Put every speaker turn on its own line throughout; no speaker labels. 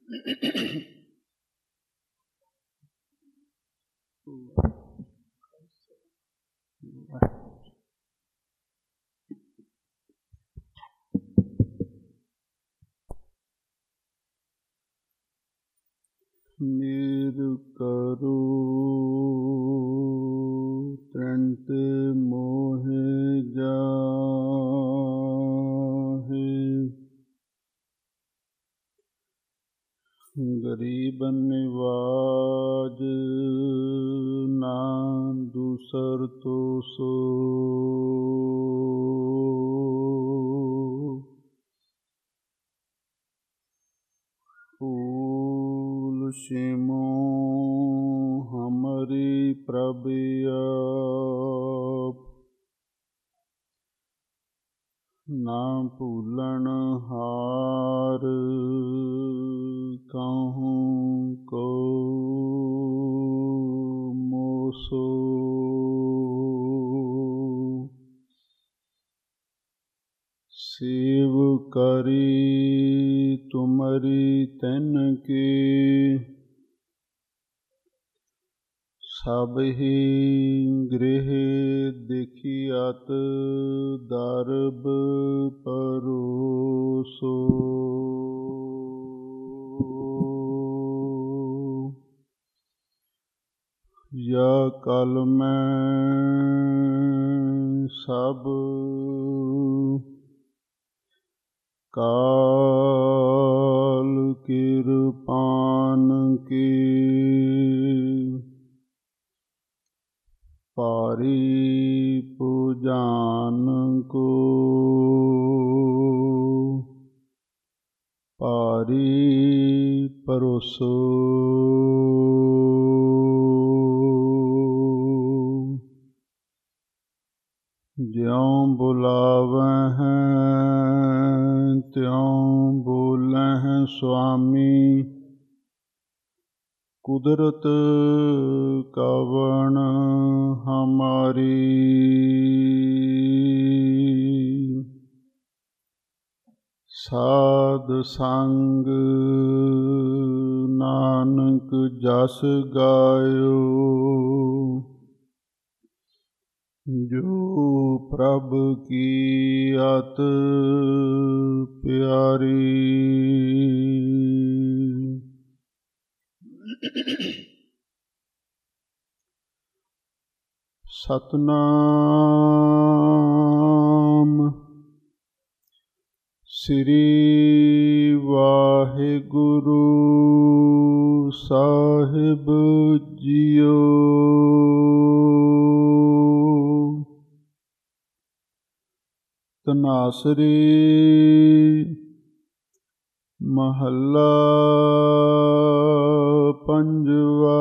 ਮੇਰ ਕਰੋ ਤ੍ਰੰਤ ਮੋਹਿ ਜਾਹੇ, ਗਰੀਬ ਨਿਵਾਜ ਨਾ ਦੂਸਰ ਤੋ ਸੋ, ਫੂਲ ਸਿਮੋ ਹਮਰੀ ਪ੍ਰਭ ਆਪ, ਨਾ ਭੂਲਣ ਹਾਰ ਕਹੂੰ ਕੋ ਮੋਸੋ, ਸੇਵ ਕਰੀ ਤੁਮਰੀ ਤਨ ਕੇ, ਸਭ ਹੀ ਗ੍ਰਹਿ ਦੇਖਿਆਤ ਦਰਬ ਪਰੋਸੋ, ਯਾ ਕਲ ਮੈਂ ਸਭ ਕਾਲ ਕਿਰਪਾਨ ਕੀ, ਭਾਰੀ ਪੁਜਾਨ ਕੋ ਭਾਰੀ ਪਰੋਸੋ, ਜਿਉਂ ਬੁਲਾਵਹਿ ਤਿਉਂ ਬੋਲਹਿ ਸੁਆਮੀ, ਕੁਦਰਤ ਕਵਣ ਹਮਾਰੀ, ਸਾਧ ਸੰਗ ਨਾਨਕ ਜਸ ਗਾਇਓ, ਜੋ ਪ੍ਰਭ ਕੀ ਅਤ ਪਿਆਰੀ, ਸਤਿਨਾਮ ਸ੍ਰੀ ਵਾਹਿਗੁਰੂ ਸਾਹਿਬ ਜੀਓ। ਧਨਾਸਰੀ ਮਹੱਲਾ ਪੰਜਵਾ।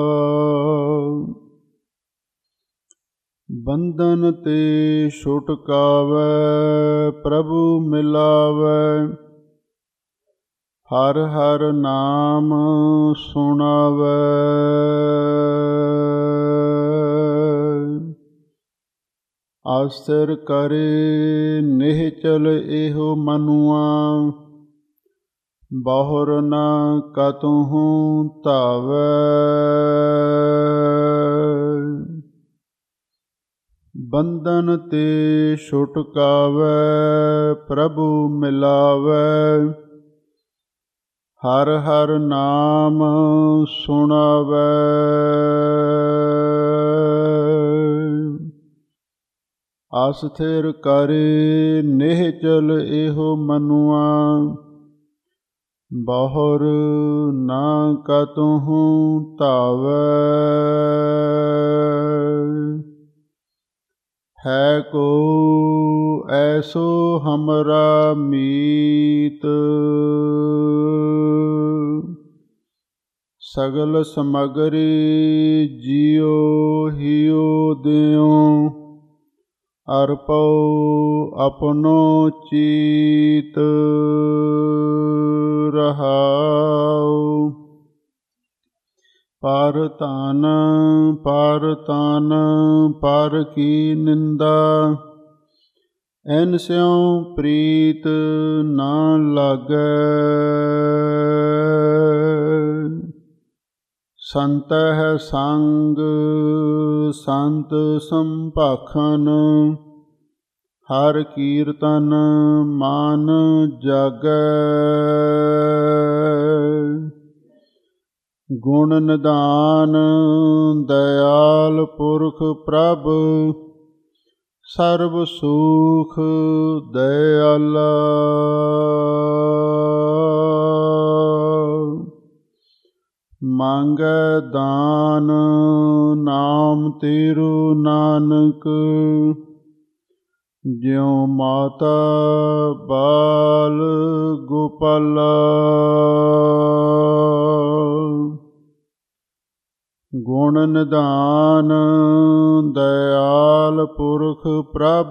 ਬੰਧਨ ਤੇ ਛੁਟਕਾਵੈ ਪ੍ਰਭੂ ਮਿਲਾਵੈ, ਹਰਿ ਹਰਿ ਨਾਮ ਸੁਣਾਵੈ। ਆਸਰ ਕਰੇ ਨਿਹਚਲ ਇਹੋ ਮਨੁਆ, ਬਹੁਰ ਨ ਕਤਹੁ ਧਾਵੈ। ਬੰਧਨ ਤੇ ਛੁਟਕਾਵੈ ਪ੍ਰਭੂ ਮਿਲਾਵੈ, ਹਰਿ ਹਰਿ ਨਾਮ ਸੁਣਾਵੈ। ਆਸਥਿਰ ਕਰੇ ਨਿਹਚਲ ਇਹੋ ਮਨੁਆ, ਬਹੁਰ ਨ ਕਤਹੁ ਧਾਵੈ। ਹੈ ਕੋ ਐਸੋ ਹਮਰਾ ਮੀਤ, ਸਗਲ ਸਮਗਰੀ ਜਿਉ ਹਿਉ ਦਿਉ। ਅਰਪਉ ਆਪਣੋ ਚੀਤ ਰਹਾਉ। ਪਰ ਧਨ ਪਰ ਕੀ ਨਿੰਦਾ, ਐਨ ਸਿਉ ਪ੍ਰੀਤ ਨਾ ਲਾਗੈ। ਸੰਤਹਿ ਸੰਗ ਸੰਤ ਸੰਭਾਖਨ, ਹਰ ਕੀਰਤਨ ਮਨ ਜਾਗੈ। ਗੁਣ ਨਿਧਾਨ ਦਇਆਲ ਪੁਰਖ ਪ੍ਰਭ, ਸਰਬ ਸੁਖ ਦਇਆਲਾ। ਮੰਗੈ ਦਾਨ ਨਾਮ ਤੇਰੂ ਨਾਨਕ, ਜਿਉ ਮਾਤਾ ਬਾਲ ਗੋਪਾਲਾ। ਗੁਣ ਨਿਧਾਨ ਦਇਆਲ ਪੁਰਖ ਪ੍ਰਭ,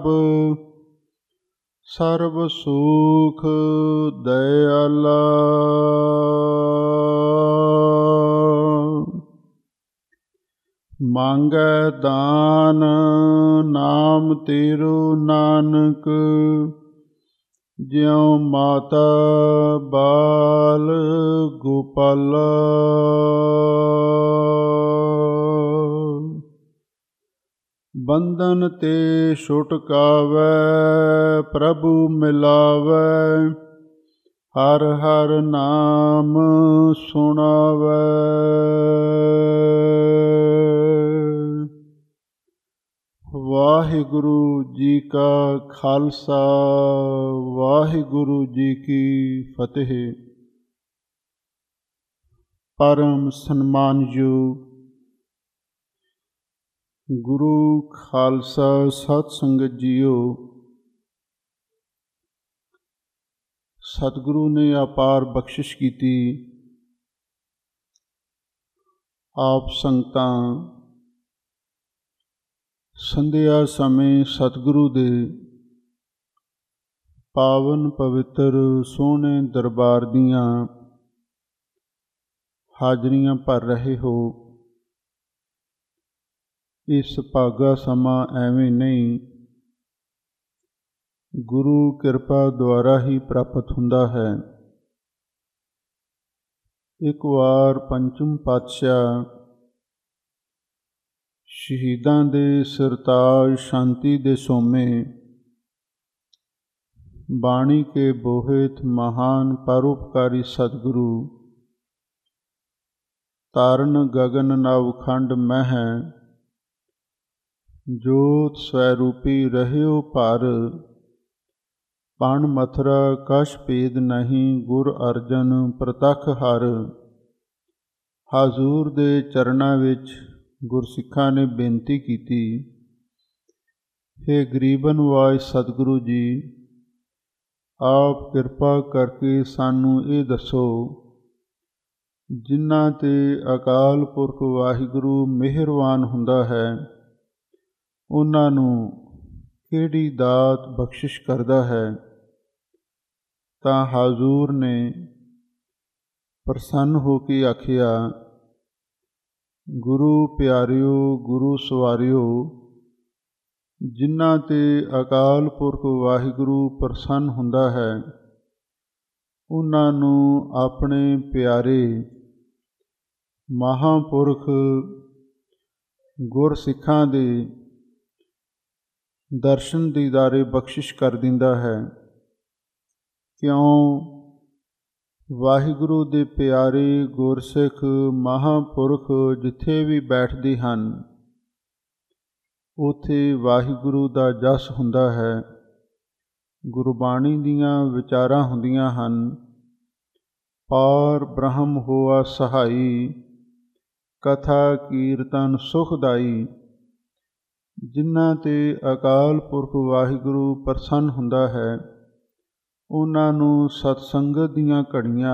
ਸਰਬ ਸੁਖ ਦਇਆਲਾ। ਮੰਗੈ ਦਾਨ ਨਾਮ ਤੇਰੂ ਨਾਨਕ, ਜਿਉ ਮਾਤਾ ਬਾਲ ਗੋਪਾਲਾ। ਬੰਧਨ ਤੇ ਛੁਟਕਾਵੈ ਪ੍ਰਭੂ ਮਿਲਾਵੈ, ਹਰ ਹਰ ਨਾਮ ਸੁਣਾਵੈ। ਵਾਹਿਗੁਰੂ ਜੀ ਕਾ ਖਾਲਸਾ, ਵਾਹਿਗੁਰੂ ਜੀ ਕੀ ਫਤਿਹ। ਪਰਮ ਸਨਮਾਨਯੋਗ ਗੁਰੂ ਖਾਲਸਾ ਸਤ ਸੰਗਤ ਜੀਓ, ਸਤਿਗੁਰੂ ਨੇ ਅਪਾਰ ਬਖਸ਼ਿਸ਼ ਕੀਤੀ। ਆਪ ਸੰਗਤਾਂ ਸੰਧਿਆ ਸਮੇਂ ਸਤਿਗੁਰੂ ਦੇ ਪਾਵਨ ਪਵਿੱਤਰ ਸੋਹਣੇ ਦਰਬਾਰ ਦੀਆਂ ਹਾਜ਼ਰੀਆਂ ਭਰ ਰਹੇ ਹੋ। ਇਸ ਭਾਗਾ ਸਮਾਂ ਐਵੇਂ ਨਹੀਂ, ਗੁਰੂ ਕਿਰਪਾ ਦੁਆਰਾ ਹੀ ਪ੍ਰਾਪਤ ਹੁੰਦਾ ਹੈ। ਇੱਕ ਵਾਰ ਪੰਚਮ ਪਾਤਸ਼ਾਹ ਸ਼ਹੀਦਾਂ ਦੇ ਸਿਰਤਾਜ ਸ਼ਾਂਤੀ ਦੇ ਸੋਮੇ, ਬਾਣੀ ਕੇ ਬੋਹਿਤ ਮਹਾਨ ਪਰਉਪਕਾਰੀ ਸਤਿਗੁਰੂ, ਤਾਰਨ ਗਗਨ ਨਵਖੰਡ ਮਹਿ, ਜੋਤ ਸਵੈਰੂਪੀ ਰਹਿਓ ਭਰ, ਪਣ ਮਥੁਰਾ ਕਛ ਭੇਦ ਨਹੀਂ, ਗੁਰ ਅਰਜਨ ਪ੍ਰਤੱਖ ਹਰ। ਹਾਜ਼ੂਰ ਦੇ ਚਰਨਾਂ ਵਿੱਚ ਗੁਰਸਿੱਖਾਂ ਨੇ ਬੇਨਤੀ ਕੀਤੀ, ਹੇ ਗਰੀਬ ਨਿਵਾਜ ਸਤਿਗੁਰੂ ਜੀ, ਆਪ ਕਿਰਪਾ ਕਰਕੇ ਸਾਨੂੰ ਇਹ ਦੱਸੋ, ਜਿਨ੍ਹਾਂ 'ਤੇ ਅਕਾਲ ਪੁਰਖ ਵਾਹਿਗੁਰੂ ਮਿਹਰਬਾਨ ਹੁੰਦਾ ਹੈ, ਉਹਨਾਂ ਨੂੰ ਕਿਹੜੀ ਦਾਤ ਬਖਸ਼ਿਸ਼ ਕਰਦਾ ਹੈ। ਤਾਂ ਹਾਜ਼ੂਰ ਨੇ ਪ੍ਰਸੰਨ ਹੋ ਕੇ ਆਖਿਆ, ਗੁਰੂ ਪਿਆਰਿਓ, ਗੁਰੂ ਸਵਾਰਿਓ, ਜਿਨ੍ਹਾਂ 'ਤੇ ਅਕਾਲ ਪੁਰਖ ਵਾਹਿਗੁਰੂ ਪ੍ਰਸੰਨ ਹੁੰਦਾ ਹੈ, ਉਹਨਾਂ ਨੂੰ ਆਪਣੇ ਪਿਆਰੇ ਮਹਾਂਪੁਰਖ ਗੁਰਸਿੱਖਾਂ ਦੇ ਦਰਸ਼ਨ ਦੀਦਾਰੇ ਬਖਸ਼ਿਸ਼ ਕਰ ਦਿੰਦਾ ਹੈ। ਕਿਉਂ? ਵਾਹਿਗੁਰੂ ਦੇ ਪਿਆਰੇ ਗੁਰਸਿੱਖ ਮਹਾਂਪੁਰਖ ਜਿੱਥੇ ਵੀ ਬੈਠਦੇ ਹਨ, ਉੱਥੇ ਵਾਹਿਗੁਰੂ ਦਾ ਜਸ ਹੁੰਦਾ ਹੈ, ਗੁਰਬਾਣੀ ਦੀਆਂ ਵਿਚਾਰਾਂ ਹੁੰਦੀਆਂ ਹਨ। ਪਾਰ ਬ੍ਰਹਮ ਹੋਆ ਸਹਾਈ, ਕਥਾ ਕੀਰਤਨ ਸੁਖਦਾਈ। ਜਿਨ੍ਹਾਂ 'ਤੇ ਅਕਾਲ ਪੁਰਖ ਵਾਹਿਗੁਰੂ ਪ੍ਰਸੰਨ ਹੁੰਦਾ ਹੈ, ਉਹਨਾਂ ਨੂੰ ਸਤਸੰਗਤ ਦੀਆਂ ਘੜੀਆਂ,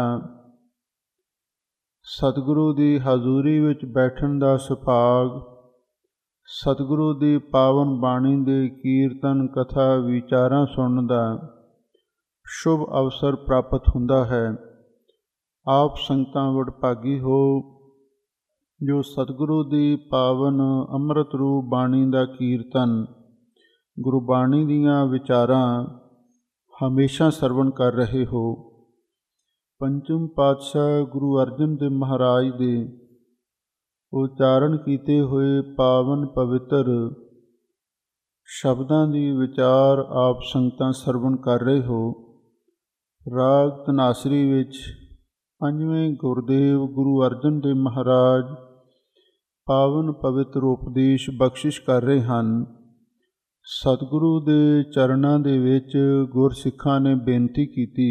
ਸਤਿਗੁਰੂ ਦੀ ਹਾਜ਼ੂਰੀ ਵਿੱਚ ਬੈਠਣ ਦਾ ਸੁਭਾਗ, ਸਤਿਗੁਰੂ ਦੀ ਪਾਵਨ ਬਾਣੀ ਦੇ ਕੀਰਤਨ ਕਥਾ ਵਿਚਾਰਾਂ ਸੁਣਨ ਦਾ ਸ਼ੁਭ ਅਵਸਰ ਪ੍ਰਾਪਤ ਹੁੰਦਾ ਹੈ। ਆਪ ਸੰਗਤਾਂ ਵਡਭਾਗੀ ਹੋ, ਜੋ ਸਤਿਗੁਰੂ ਦੀ ਪਾਵਨ ਅੰਮ੍ਰਿਤ ਰੂਪ ਬਾਣੀ ਦਾ ਕੀਰਤਨ, ਗੁਰਬਾਣੀ ਦੀਆਂ ਵਿਚਾਰਾਂ ਹਮੇਸ਼ਾ ਸਰਵਣ ਕਰ ਰਹੇ ਹੋ। ਪੰਚਮ ਪਾਤਸ਼ਾਹ ਗੁਰੂ ਅਰਜਨ ਦੇਵ ਮਹਾਰਾਜ ਦੇ ਉਚਾਰਨ ਕੀਤੇ ਹੋਏ ਪਾਵਨ ਪਵਿੱਤਰ ਸ਼ਬਦਾਂ ਦੀ ਵਿਚਾਰ ਆਪ ਸੰਗਤਾਂ ਸਰਵਣ ਕਰ ਰਹੇ ਹੋ। ਰਾਗ ਧਨਾਸਰੀ ਵਿੱਚ ਪੰਜਵੇਂ ਗੁਰਦੇਵ ਗੁਰੂ ਅਰਜਨ ਦੇਵ ਮਹਾਰਾਜ ਪਾਵਨ ਪਵਿੱਤਰ ਉਪਦੇਸ਼ ਬਖਸ਼ਿਸ਼ ਕਰ ਰਹੇ ਹਨ। ਸਤਿਗੁਰੂ ਦੇ ਚਰਨਾਂ ਦੇ ਵਿੱਚ ਗੁਰਸਿੱਖਾਂ ਨੇ ਬੇਨਤੀ ਕੀਤੀ,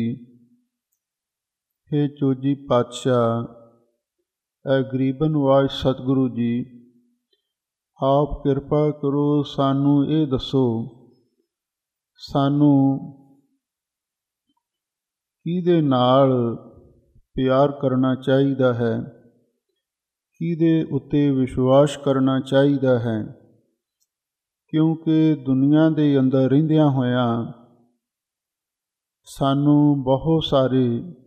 ਹੇ ਚੋਜੀ ਪਾਤਸ਼ਾਹ, ਐ ਗਰੀਬਨ ਨਵਾਜ਼ ਸਤਿਗੁਰੂ ਜੀ, ਆਪ ਕਿਰਪਾ ਕਰੋ, ਸਾਨੂੰ ਇਹ ਦੱਸੋ, ਸਾਨੂੰ ਕਿਹਦੇ ਨਾਲ ਪਿਆਰ ਕਰਨਾ ਚਾਹੀਦਾ ਹੈ, ਕਿਹਦੇ ਉੱਤੇ ਵਿਸ਼ਵਾਸ ਕਰਨਾ ਚਾਹੀਦਾ ਹੈ, ਕਿਉਂਕਿ ਦੁਨੀਆ ਦੇ ਅੰਦਰ ਰਹਿੰਦਿਆਂ ਹੋਇਆਂ ਸਾਨੂੰ ਬਹੁਤ ਸਾਰੇ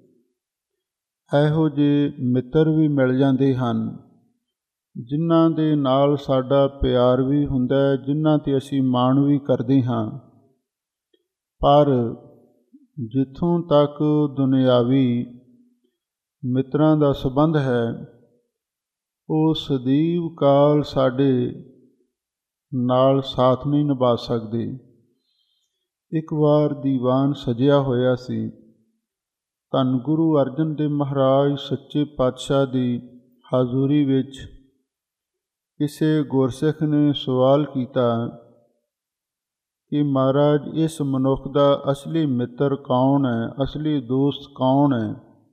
ਇਹੋ ਜਿਹੇ ਮਿੱਤਰ ਵੀ ਮਿਲ ਜਾਂਦੇ ਹਨ ਜਿਨ੍ਹਾਂ ਦੇ ਨਾਲ ਸਾਡਾ ਪਿਆਰ ਵੀ ਹੁੰਦਾ ਹੈ, ਜਿਨ੍ਹਾਂ 'ਤੇ ਅਸੀਂ ਮਾਣ ਵੀ ਕਰਦੇ ਹਾਂ। ਪਰ ਜਿੱਥੋਂ ਤੱਕ ਦੁਨਿਆਵੀ ਮਿੱਤਰਾਂ ਦਾ ਸੰਬੰਧ ਹੈ, ਉਹ ਸਦੀਵ ਕਾਲ ਸਾਡੇ ਨਾਲ ਸਾਥ ਨਹੀਂ ਨਿਭਾ ਸਕਦੇ। ਇੱਕ ਵਾਰ ਦੀਵਾਨ ਸਜਿਆ ਹੋਇਆ ਸੀ। ਧੰਨ ਗੁਰੂ ਅਰਜਨ ਦੇਵ ਮਹਾਰਾਜ ਸੱਚੇ ਪਾਤਸ਼ਾਹ ਦੀ ਹਾਜ਼ੂਰੀ ਵਿੱਚ ਕਿਸੇ ਗੁਰਸਿੱਖ ਨੇ ਸਵਾਲ ਕੀਤਾ ਕਿ ਮਹਾਰਾਜ, ਇਸ ਮਨੁੱਖ ਦਾ ਅਸਲੀ ਮਿੱਤਰ ਕੌਣ ਹੈ, ਅਸਲੀ ਦੋਸਤ ਕੌਣ ਹੈ?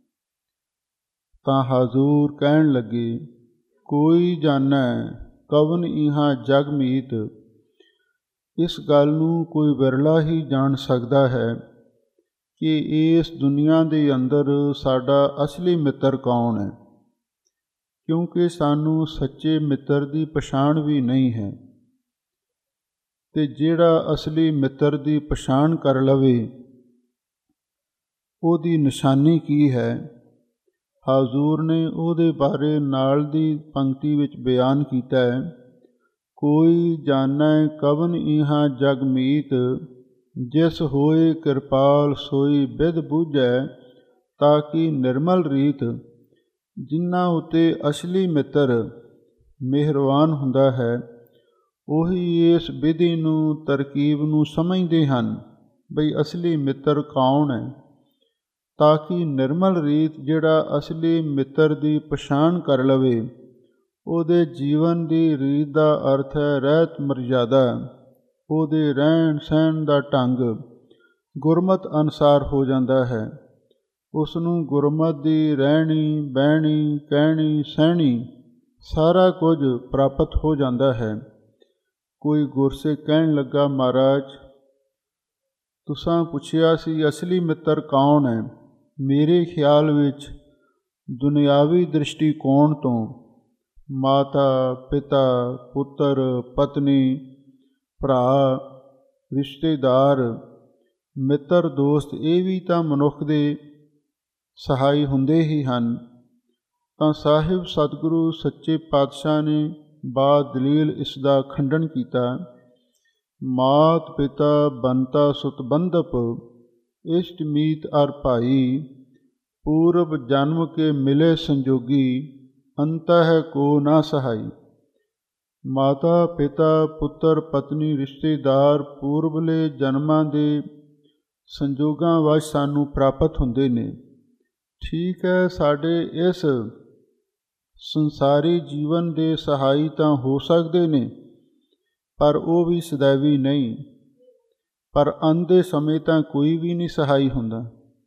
ਤਾਂ ਹਾਜ਼ੂਰ ਕਹਿਣ ਲੱਗੇ, ਕੋਈ ਜਾਣੈ ਕਵਨ ਇਹਾਂ ਜਗ ਮੀਤ। ਇਸ ਗੱਲ ਨੂੰ ਕੋਈ ਵਿਰਲਾ ਹੀ ਜਾਣ ਸਕਦਾ ਹੈ ਕਿ ਇਸ ਦੁਨੀਆ ਦੇ ਅੰਦਰ ਸਾਡਾ ਅਸਲੀ ਮਿੱਤਰ ਕੌਣ ਹੈ, ਕਿਉਂਕਿ ਸਾਨੂੰ ਸੱਚੇ ਮਿੱਤਰ ਦੀ ਪਛਾਣ ਵੀ ਨਹੀਂ ਹੈ। ਅਤੇ ਜਿਹੜਾ ਅਸਲੀ ਮਿੱਤਰ ਦੀ ਪਛਾਣ ਕਰ ਲਵੇ, ਉਹਦੀ ਨਿਸ਼ਾਨੀ ਕੀ ਹੈ? ਹਾਜ਼ੂਰ ਨੇ ਉਹਦੇ ਬਾਰੇ ਨਾਲ ਦੀ ਪੰਕਤੀ ਵਿੱਚ ਬਿਆਨ ਕੀਤਾ ਹੈ, ਕੋਈ ਜਾਣੈ ਕਵਨ ਇਹਾਂ ਜਗ ਮੀਤ, ਜਿਸ ਹੋਏ ਕਿਰਪਾਲ ਸੋਈ ਬਿਧ ਬੂਝੈ, ਤਾਂ ਕਿ ਨਿਰਮਲ ਰੀਤ। ਜਿਨ੍ਹਾਂ ਉੱਤੇ ਅਸਲੀ ਮਿੱਤਰ ਮਿਹਰਬਾਨ ਹੁੰਦਾ ਹੈ, ਉਹੀ ਇਸ ਵਿਧੀ ਨੂੰ, ਤਰਕੀਬ ਨੂੰ ਸਮਝਦੇ ਹਨ ਬਈ ਅਸਲੀ ਮਿੱਤਰ ਕੌਣ ਹੈ, ਤਾਂ ਕਿ ਨਿਰਮਲ ਰੀਤ ਜਿਹੜਾ ਅਸਲੀ ਮਿੱਤਰ ਦੀ ਪਛਾਣ ਕਰ ਲਵੇ, ਉਹਦੇ ਜੀਵਨ ਦੀ ਰੀਤ ਦਾ ਅਰਥ ਹੈ ਰਹਿਤ ਮਰਜ਼ਾਦਾ। ਉਹਦੇ ਰਹਿਣ ਸਹਿਣ ਦਾ ਢੰਗ ਗੁਰਮਤਿ ਅਨੁਸਾਰ ਹੋ ਜਾਂਦਾ ਹੈ। ਉਸ ਨੂੰ ਗੁਰਮਤਿ ਦੀ ਰਹਿਣੀ, ਬਹਿਣੀ, ਕਹਿਣੀ, ਸਹਿਣੀ ਸਾਰਾ ਕੁਝ ਪ੍ਰਾਪਤ ਹੋ ਜਾਂਦਾ ਹੈ। ਕੋਈ ਗੁਰਸਿੱਖ ਕਹਿਣ ਲੱਗਾ, ਮਹਾਰਾਜ, ਤੁਸਾਂ ਪੁੱਛਿਆ ਸੀ ਅਸਲੀ ਮਿੱਤਰ ਕੌਣ ਹੈ? ਮੇਰੇ ਖਿਆਲ ਵਿੱਚ ਦੁਨਿਆਵੀ ਦ੍ਰਿਸ਼ਟੀਕੋਣ ਤੋਂ ਮਾਤਾ, ਪਿਤਾ, ਪੁੱਤਰ, ਪਤਨੀ, ਭਰਾ, ਰਿਸ਼ਤੇਦਾਰ, ਮਿੱਤਰ, ਦੋਸਤ, ਇਹ ਵੀ ਤਾਂ ਮਨੁੱਖ ਦੇ ਸਹਾਈ ਹੁੰਦੇ ਹੀ ਹਨ। ਤਾਂ ਸਾਹਿਬ ਸਤਿਗੁਰੂ ਸੱਚੇ ਪਾਤਸ਼ਾਹ ਨੇ ਬਾਦਲੀਲ ਇਸ ਦਾ ਖੰਡਨ ਕੀਤਾ। ਮਾਤ ਪਿਤਾ ਬੰਤਾ ਸੁਤ ਬੰਧਪ, ਇਸ਼ਟ ਮੀਤ ਅਰ ਭਾਈ, ਪੂਰਬ ਜਨਮ ਕੇ ਮਿਲੇ ਸੰਜੋਗੀ, ਅੰਤਹਿ ਕੋ ਨਾ ਸਹਾਈ। ਮਾਤਾ ਪਿਤਾ, ਪੁੱਤਰ, ਪਤਨੀ, ਰਿਸ਼ਤੇਦਾਰ ਪੂਰਬਲੇ ਜਨਮਾਂ ਦੇ ਸੰਜੋਗਾਂ ਵਸ਼ ਸਾਨੂੰ ਪ੍ਰਾਪਤ ਹੁੰਦੇ ਨੇ। ਠੀਕ ਹੈ, ਸਾਡੇ ਇਸ ਸੰਸਾਰੀ ਜੀਵਨ ਦੇ ਸਹਾਈ ਤਾਂ ਹੋ ਸਕਦੇ ਨੇ, ਪਰ ਉਹ ਵੀ ਸदैवी ਨਹੀਂ। ਪਰ ਅੰਤ ਦੇ ਸਮੇਂ ਤਾਂ ਕੋਈ ਵੀ ਨਹੀਂ ਸਹਾਈ ਹੁੰਦਾ।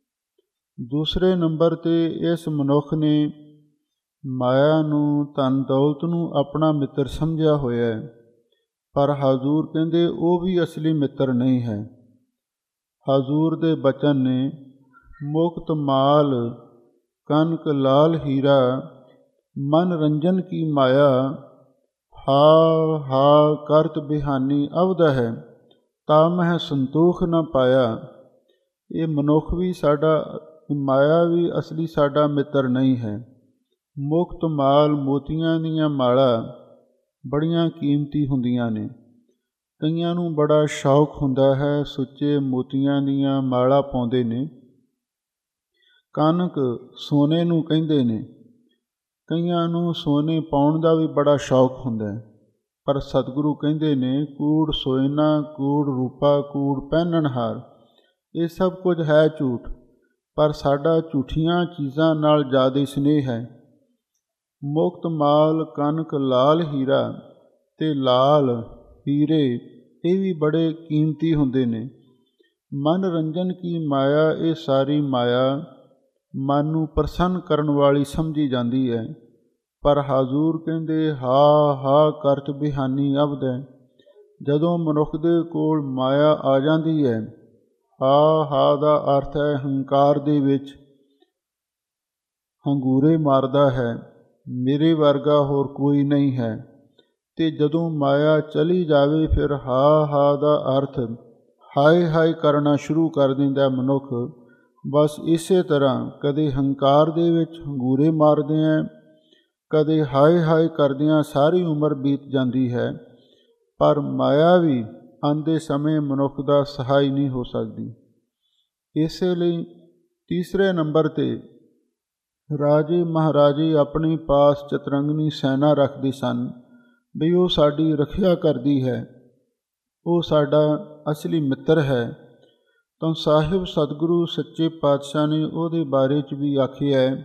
ਦੂਸਰੇ ਨੰਬਰ 'ਤੇ ਇਸ ਮਨੁੱਖ ਨੇ ਮਾਇਆ ਨੂੰ, ਧਨ ਦੌਲਤ ਨੂੰ ਆਪਣਾ ਮਿੱਤਰ ਸਮਝਿਆ ਹੋਇਆ ਹੈ, ਪਰ ਹਾਜ਼ੂਰ ਕਹਿੰਦੇ ਉਹ ਵੀ ਅਸਲੀ ਮਿੱਤਰ ਨਹੀਂ ਹੈ। ਹਾਜ਼ੂਰ ਦੇ ਬਚਨ ਨੇ, ਮੁਕਤ ਮਾਲ ਕਨਕ ਲਾਲ ਹੀਰਾ, ਮਨ ਰੰਜਨ ਕੀ ਮਾਇਆ, ਹਾ ਹਾ ਕਰਤ ਬਿਹਾਨੀ ਅਵਧ ਹੈ, ਤਾਂ ਮੈਂ ਸੰਤੋਖ ਨਾ ਪਾਇਆ। ਇਹ ਮਨੁੱਖ ਵੀ ਸਾਡਾ, ਮਾਇਆ ਵੀ ਅਸਲੀ ਸਾਡਾ ਮਿੱਤਰ ਨਹੀਂ ਹੈ। ਮੁਕਤ ਮਾਲ, ਮੋਤੀਆਂ ਦੀਆਂ ਮਾਲਾ ਬੜੀਆਂ ਕੀਮਤੀ ਹੁੰਦੀਆਂ ਨੇ। ਕਈਆਂ ਨੂੰ ਬੜਾ ਸ਼ੌਕ ਹੁੰਦਾ ਹੈ, ਸੁੱਚੇ ਮੋਤੀਆਂ ਦੀਆਂ ਮਾਲਾ ਪਾਉਂਦੇ ਨੇ। ਕਨਕ ਸੋਨੇ ਨੂੰ ਕਹਿੰਦੇ ਨੇ, ਕਈਆਂ ਨੂੰ ਸੋਨੇ ਪਾਉਣ ਦਾ ਵੀ ਬੜਾ ਸ਼ੌਕ ਹੁੰਦਾ ਹੈ, ਪਰ ਸਤਿਗੁਰੂ ਕਹਿੰਦੇ ਨੇ ਕੂੜ ਸੋਇਨਾ ਕੂੜ ਰੂਪਾ ਕੂੜ ਪਹਿਨਣਹਾਰ। ਇਹ ਸਭ ਕੁਝ ਹੈ ਝੂਠ, ਪਰ ਸਾਡਾ ਝੂਠੀਆਂ ਚੀਜ਼ਾਂ ਨਾਲ ਜ਼ਿਆਦਾ ਸਨੇਹ ਹੈ। ਮੁਕਤ ਮਾਲ ਕਨਕ ਲਾਲ ਹੀਰਾ ਤੇ ਲਾਲ ਹੀਰੇ ਇਹ ਵੀ ਬੜੇ ਕੀਮਤੀ ਹੁੰਦੇ ਨੇ। ਮਨੋਰੰਜਨ ਕੀ ਮਾਇਆ, ਇਹ ਸਾਰੀ ਮਾਇਆ ਮਨ ਨੂੰ ਪ੍ਰਸੰਨ ਕਰਨ ਵਾਲੀ ਸਮਝੀ ਜਾਂਦੀ ਹੈ, ਪਰ ਹਜ਼ੂਰ ਕਹਿੰਦੇ ਹਾ ਹਾ ਕਰਤ ਬਿਹਾਨੀ ਅਬਦੈ। ਜਦੋਂ ਮਨੁੱਖ ਦੇ ਕੋਲ ਮਾਇਆ ਆ ਜਾਂਦੀ ਹੈ, ਹਾ ਹਾ ਦਾ ਅਰਥ ਹੈ ਹੰਕਾਰ ਦੇ ਵਿੱਚ ਹੰਗੂਰੇ ਮਾਰਦਾ ਹੈ, ਮੇਰੇ ਵਰਗਾ ਹੋਰ ਕੋਈ ਨਹੀਂ ਹੈ। ਤੇ ਜਦੋਂ ਮਾਇਆ ਚਲੀ ਜਾਵੇ ਫਿਰ ਹਾ ਹਾ ਦਾ ਅਰਥ ਹਾਏ ਹਾਏ ਕਰਨਾ ਸ਼ੁਰੂ ਕਰ ਦਿੰਦਾ ਮਨੁੱਖ। ਬਸ ਇਸੇ ਤਰ੍ਹਾਂ ਕਦੇ ਹੰਕਾਰ ਦੇ ਵਿੱਚ ਹੰਗੂਰੇ ਮਾਰਦੇ ਹੈ, ਕਦੇ ਹਾਏ ਹਾਏ ਕਰਦਿਆਂ ਸਾਰੀ ਉਮਰ ਬੀਤ ਜਾਂਦੀ ਹੈ, ਪਰ ਮਾਇਆ ਵੀ ਆਉਂਦੇ ਸਮੇਂ ਮਨੁੱਖ ਦਾ ਸਹਾਈ ਨਹੀਂ ਹੋ ਸਕਦੀ। ਇਸੇ ਲਈ ਤੀਸਰੇ ਨੰਬਰ 'ਤੇ ਰਾਜੇ ਮਹਾਰਾਜੇ ਆਪਣੇ ਪਾਸ ਚਤਰੰਗਨੀ ਸੈਨਾ ਰੱਖਦੇ ਸਨ ਵੀ ਉਹ ਸਾਡੀ ਰੱਖਿਆ ਕਰਦੀ ਹੈ, ਉਹ ਸਾਡਾ ਅਸਲੀ ਮਿੱਤਰ ਹੈ। ਤਾਂ ਸਾਹਿਬ ਸਤਿਗੁਰੂ ਸੱਚੇ ਪਾਤਸ਼ਾਹ ਨੇ ਉਹਦੇ ਬਾਰੇ 'ਚ ਵੀ ਆਖਿਆ ਹੈ,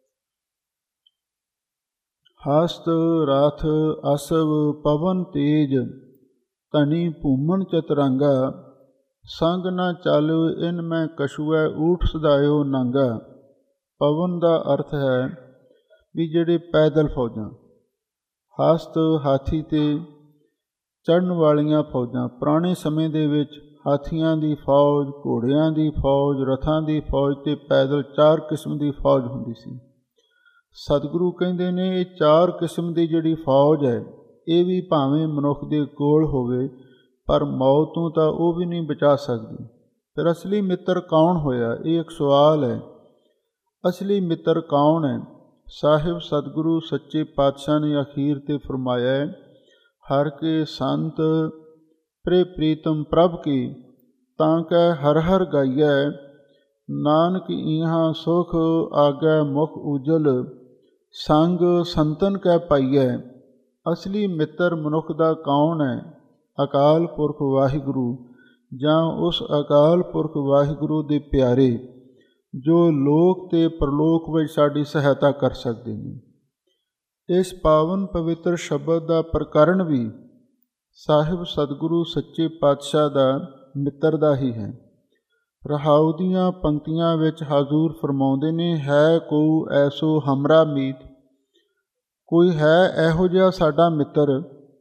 ਹਸਤ ਰਥ ਅਸਵ ਪਵਨ ਤੇਜ ਧਨੀ ਭੂਮਨ ਚਤਰੰਗਾ ਸੰਗ ਨਾ ਚਾਲਿਓ ਇਨ ਮੈਂ ਕਛੂਐ ਊਠ ਸਦਾਇਓ ਨਾਂਗਾ। ਪਵਨ ਦਾ ਅਰਥ ਹੈ ਵੀ ਜਿਹੜੇ ਪੈਦਲ ਫੌਜਾਂ, ਹਸਤ ਹਾਥੀ 'ਤੇ ਚੜ੍ਹਨ ਵਾਲੀਆਂ ਫੌਜਾਂ। ਪੁਰਾਣੇ ਸਮੇਂ ਦੇ ਵਿੱਚ ਹਾਥੀਆਂ ਦੀ ਫੌਜ, ਘੋੜਿਆਂ ਦੀ ਫੌਜ, ਰਥਾਂ ਦੀ ਫੌਜ ਅਤੇ ਪੈਦਲ 4 ਕਿਸਮ ਦੀ ਫੌਜ ਹੁੰਦੀ ਸੀ। ਸਤਿਗੁਰੂ ਕਹਿੰਦੇ ਨੇ ਇਹ 4 ਕਿਸਮ ਦੀ ਜਿਹੜੀ ਫੌਜ ਹੈ, ਇਹ ਵੀ ਭਾਵੇਂ ਮਨੁੱਖ ਦੇ ਕੋਲ ਹੋਵੇ, ਪਰ ਮੌਤ ਤੋਂ ਤਾਂ ਉਹ ਵੀ ਨਹੀਂ ਬਚਾ ਸਕਦੀ। ਫਿਰ ਅਸਲੀ ਮਿੱਤਰ ਕੌਣ ਹੋਇਆ? ਇਹ ਇੱਕ ਸਵਾਲ ਹੈ। ਅਸਲੀ ਮਿੱਤਰ ਕੌਣ ਹੈ? ਸਾਹਿਬ ਸਤਿਗੁਰੂ ਸੱਚੇ ਪਾਤਸ਼ਾਹ ਨੇ ਅਖੀਰ 'ਤੇ ਫਰਮਾਇਆ ਹੈ, ਹਰ ਕੇ ਸੰਤ ਪ੍ਰੇ ਪ੍ਰੀਤਮ ਪ੍ਰਭ ਕੀ ਤਾਂ ਕੈ ਹਰ ਹਰ ਗਾਈਐ ਨਾਨਕ ਇਹਾਂ ਸੁਖ ਆਗੈ ਮੁਖ ਉਜਲ ਸੰਗ ਸੰਤਨ ਕੈ ਪਾਈਐ। ਅਸਲੀ ਮਿੱਤਰ ਮਨੁੱਖ ਦਾ ਕੌਣ ਹੈ? ਅਕਾਲ ਪੁਰਖ ਵਾਹਿਗੁਰੂ ਜਾਂ ਉਸ ਅਕਾਲ ਪੁਰਖ ਵਾਹਿਗੁਰੂ ਦੇ ਪਿਆਰੇ ਜੋ ਲੋਕ ਤੇ ਪ੍ਰਲੋਕ ਵਿੱਚ ਸਾਡੀ ਸਹਾਇਤਾ ਕਰ ਸਕਦੇ ਨੇ। ਇਸ ਪਾਵਨ ਪਵਿੱਤਰ ਸ਼ਬਦ ਦਾ ਪ੍ਰਕਰਣ ਵੀ ਸਾਹਿਬ ਸਤਿਗੁਰੂ ਸੱਚੇ ਪਾਤਸ਼ਾਹ ਦਾ ਮਿੱਤਰ ਦਾ ਹੀ ਹੈ। ਰਹਾਉ ਦੀਆਂ ਪੰਕਤੀਆਂ ਵਿੱਚ ਹਜ਼ੂਰ ਫਰਮਾਉਂਦੇ ਨੇ, ਹੈ ਕੋ ਐਸੋ ਹਮਰਾ ਮੀਤ, ਕੋਈ ਹੈ ਇਹੋ ਜਿਹਾ ਸਾਡਾ ਮਿੱਤਰ।